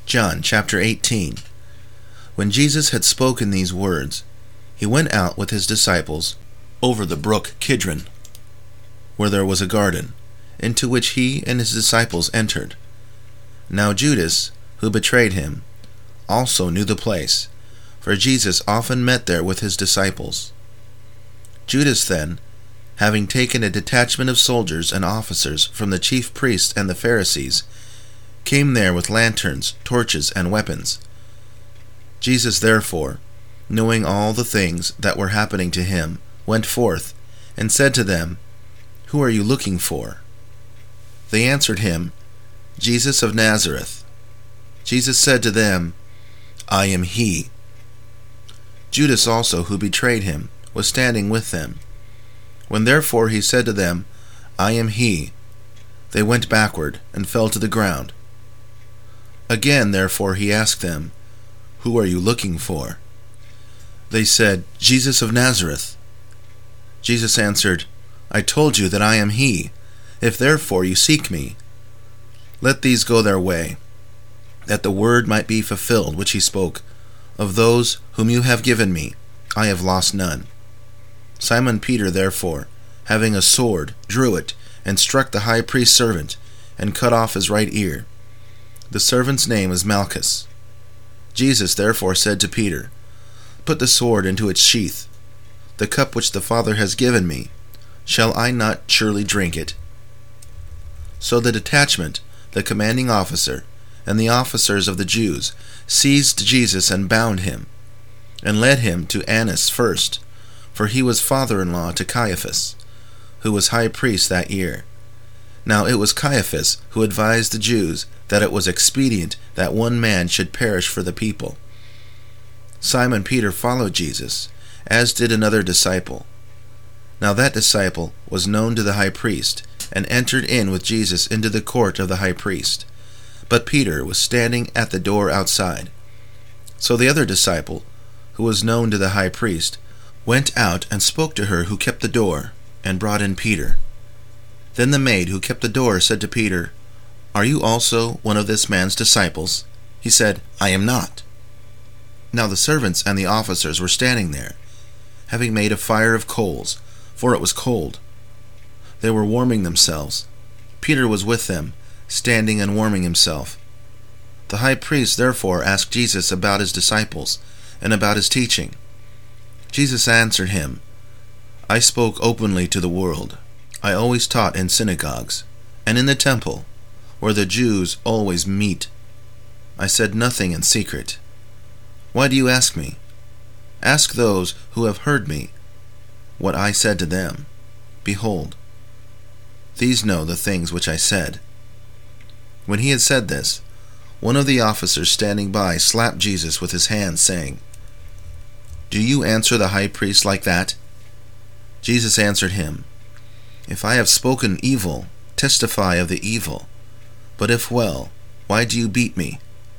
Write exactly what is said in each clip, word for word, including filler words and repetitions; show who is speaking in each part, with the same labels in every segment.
Speaker 1: John chapter eighteen. When Jesus had spoken these words, he went out with his disciples over the brook Kidron, where there was a garden, into which he and his disciples entered. Now Judas, who betrayed him, also knew the place, for Jesus often met there with his disciples. Judas then, having taken a detachment of soldiers and officers from the chief priests and the Pharisees, came there with lanterns, torches, and weapons. Jesus therefore, knowing all the things that were happening to him, went forth, and said to them, "Who are you looking for?" They answered him, "Jesus of Nazareth." Jesus said to them, "I am he." Judas also, who betrayed him, was standing with them. When therefore he said to them, "I am he," they went backward, and fell to the ground. Again therefore he asked them, "Who are you looking for?" They said, "Jesus of Nazareth." Jesus answered, "I told you that I am he. If therefore you seek me, let these go their way, that the word might be fulfilled which he spoke, Of those whom you have given me, I have lost none." Simon Peter therefore, having a sword, drew it, and struck the high priest's servant, and cut off his right ear. The servant's name is Malchus. Jesus therefore said to Peter, "Put the sword into its sheath. The cup which the Father has given me, shall I not surely drink it?" So the detachment, the commanding officer, and the officers of the Jews seized Jesus and bound him, and led him to Annas first, for he was father-in-law to Caiaphas, who was high priest that year. Now it was Caiaphas who advised the Jews that it was expedient that one man should perish for the people. Simon Peter followed Jesus, as did another disciple. Now that disciple was known to the high priest, and entered in with Jesus into the court of the high priest. But Peter was standing at the door outside. So the other disciple, who was known to the high priest, went out and spoke to her who kept the door, and brought in Peter. Then the maid who kept the door said to Peter, "Are you also one of this man's disciples?" He said, "I am not." Now the servants and the officers were standing there, having made a fire of coals, for it was cold. They were warming themselves. Peter was with them, standing and warming himself. The high priest therefore asked Jesus about his disciples, and about his teaching. Jesus answered him, "I spoke openly to the world. I always taught in synagogues, and in the temple, where the Jews always meet. I said nothing in secret. Why do you ask me? Ask those who have heard me what I said to them. Behold, these know the things which I said." When he had said this, one of the officers standing by slapped Jesus with his hand, saying, "Do you answer the high priest like that?" Jesus answered him, "If I have spoken evil, testify of the evil. But if well, why do you beat me?"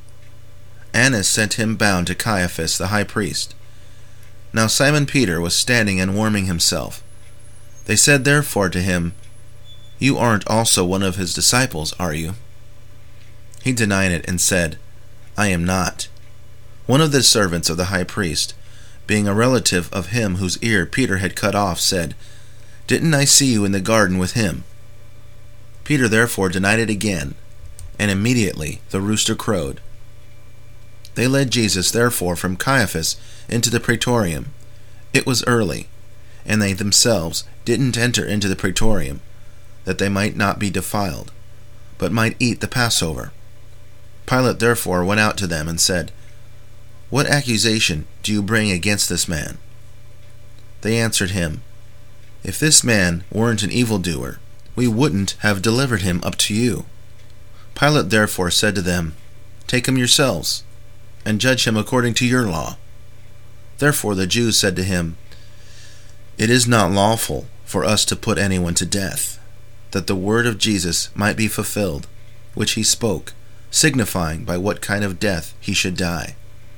Speaker 1: Annas sent him bound to Caiaphas the high priest. Now Simon Peter was standing and warming himself. They said therefore to him, "You aren't also one of his disciples, are you?" He denied it and said, "I am not." One of the servants of the high priest, being a relative of him whose ear Peter had cut off, said, "Didn't I see you in the garden with him?" Peter therefore denied it again, and immediately the rooster crowed. They led Jesus therefore from Caiaphas into the praetorium. It was early, and they themselves didn't enter into the praetorium, that they might not be defiled, but might eat the Passover. Pilate therefore went out to them and said, "What accusation do you bring against this man?" They answered him, "If this man weren't an evildoer, we wouldn't have delivered him up to you." Pilate therefore said to them, "Take him yourselves, and judge him according to your law." Therefore the Jews said to him, "It is not lawful for us to put anyone to death," that the word of Jesus might be fulfilled, which he spoke, signifying by what kind of death he should die.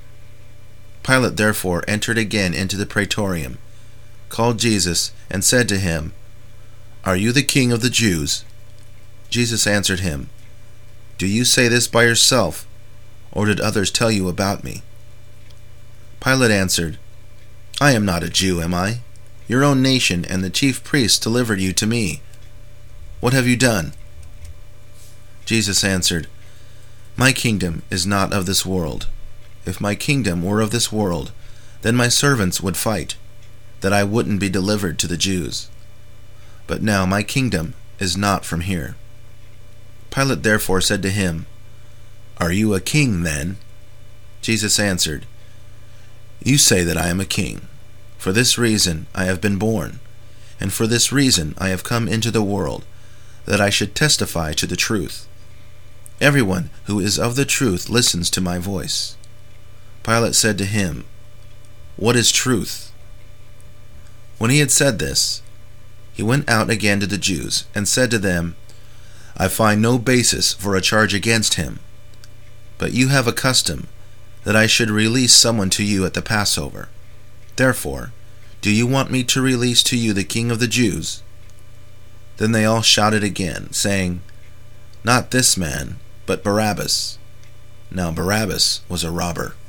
Speaker 1: Pilate therefore entered again into the praetorium, called Jesus, and said to him, "Are you the king of the Jews?" Jesus answered him, "Do you say this by yourself, or did others tell you about me?" Pilate answered, "I am not a Jew, am I? Your own nation and the chief priests delivered you to me. What have you done?" Jesus answered, "My kingdom is not of this world. If my kingdom were of this world, then my servants would fight, that I wouldn't be delivered to the Jews. But now my kingdom is not from here." Pilate therefore said to him, "Are you a king then?" Jesus answered, "You say that I am a king. For this reason I have been born, and for this reason I have come into the world, that I should testify to the truth. Everyone who is of the truth listens to my voice." Pilate said to him, "What is truth?" When he had said this, he went out again to the Jews, and said to them, "I find no basis for a charge against him. But you have a custom that I should release someone to you at the Passover. Therefore, do you want me to release to you the King of the Jews?" Then they all shouted again, saying, "Not this man, but Barabbas." Now Barabbas was a robber.